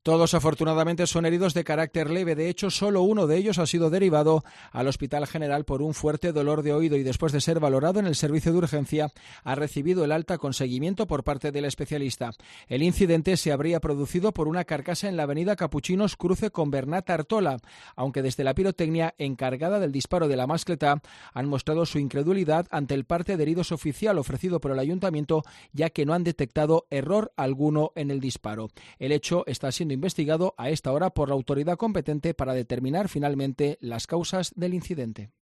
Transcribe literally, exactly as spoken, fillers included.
Todos afortunadamente son heridos de carácter leve. De hecho, solo uno de ellos ha sido derivado al Hospital General por un fuerte dolor de oído y después de ser valorado en el servicio de urgencia ha recibido el alta con seguimiento por parte del especialista. El incidente se habría producido por una carcasa en la avenida Capuchinos cruce con Bernat Artola, aunque desde la pirotecnia encargada del disparo de la mascleta han mostrado su incredulidad ante el parte de heridos oficial ofrecido por el ayuntamiento, ya que no han detectado error alguno en el disparo. El hecho está siendo investigado a esta hora por la autoridad competente para determinar finalmente las causas del incidente.